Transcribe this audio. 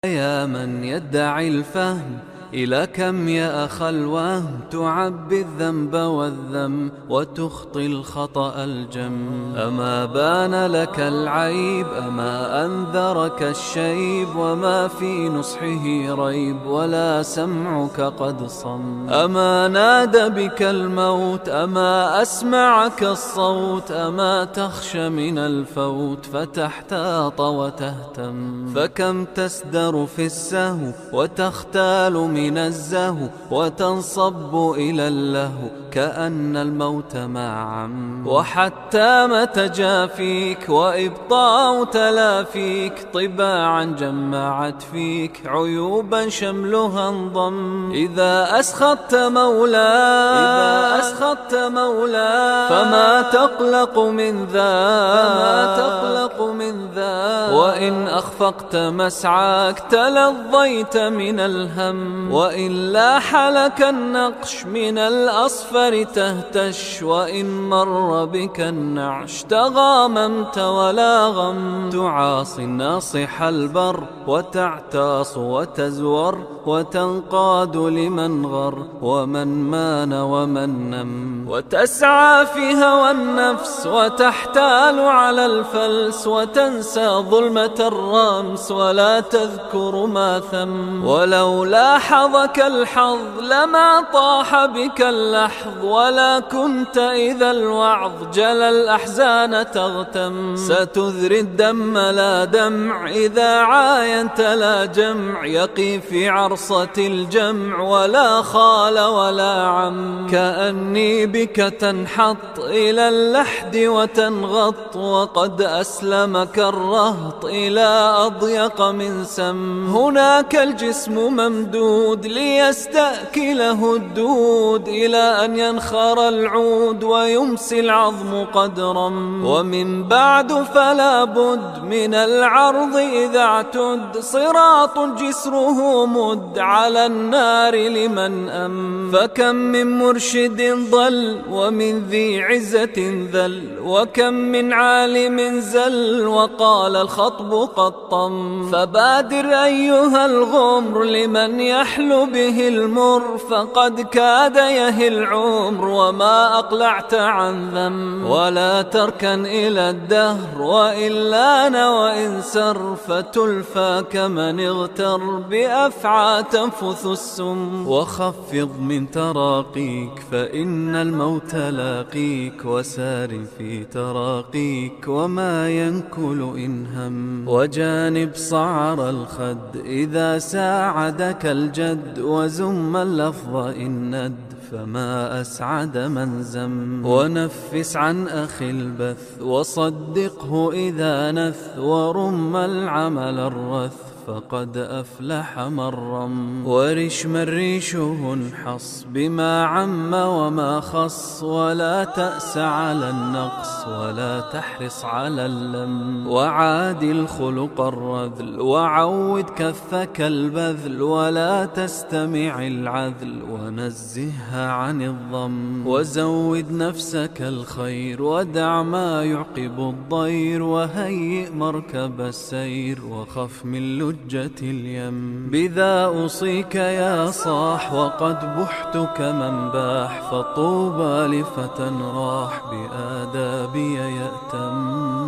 يا من يدعي الفهم، إلى كم يا أخ الوهم تعبي الذنب والذم وتخطي الخطأ الجم؟ أما بان لك العيب، أما أنذرك الشيب، وما في نصحه ريب، ولا سمعك قد صم؟ أما نادى بك الموت، أما أسمعك الصوت، أما تخشى من الفوت فتحتاط وتهتم؟ فكم تسدر في السهو وتختال من الزهو وتنصب إلى اللهو كأن الموت ما عم؟ وحتى ما تجافيك وإبطاء تلافيك طباعا جمعت فيك عيوبا شملها انضم. إذا أسخطت مولا فما تقلق من ذا، وإن أخفقت مسعاك تلظيت من الهم، وإن لاح لك النقش من الأصفر تهتش، وإن مر بك النعش تغاممت ولا غم. تعاصي الناصح البر وتعتاص وتزور وتنقاد لمن غر ومن مان ومن نم، وتسعى في هوى النفس وتحتال على الفلس وتنسى ظلمة الرمس ولا تذكر ما ثم. ولو لاحظك الحظ لما طاح بك اللحظ، ولا كنت إذا الوعظ جل الأحزان تغتم. ستذري الدم لا دمع إذا عاينت لا جمع، يقي في عرصة الجمع ولا خال ولا عم. كأني بك تنحط إلى اللحد وتنغط، وقد أسلمك الرهط إلى أضيق من سم. هناك الجسم ممدود ليستأكله الدود، إلى أن ينخر العود ويمسي العظم قدرا. ومن بعد فلا بد من العرض إذا اعتد، صراط جسره مد على النار لمن أم. فكم من مرشد ضل ومن ذي عزة ذل، وكم من عالم زل وقال الخطب قد طم. فبادر أيها الغمر لمن يحلو به المر، فقد كاد يهل عمر وما أقلعت عن ذم. ولا تركن إلى الدهر وإلا وإن سر، فتلفى كمن اغتر بأفعى تنفث السم. وخفض من تراقيك فإن الموت لاقيك، وسار في تراقيك وما ينكل إن هم. وجانب صعر الخد إذا ساعدك الجد، وزم اللفظ إن ند فما أسعد من زم. ونفس عن أخي البث وصدقه إذا نث، ورم العمل الرث فقد أفلح من رم. ورش من ريشه انحص بما عم وما خص، ولا تأس على النقص ولا تحرص على اللم. وعاد الخلق الرذل وعود كفك البذل، ولا تستمع العذل ونزهها عن الضم. وزود نفسك الخير ودع ما يعقب الضير، وهيئ مركب السير وخف من لجة اليم. بذا أوصيك يا صاح وقد بحت كمن باح، فطوبى لفتى راح بآدابي يأتم.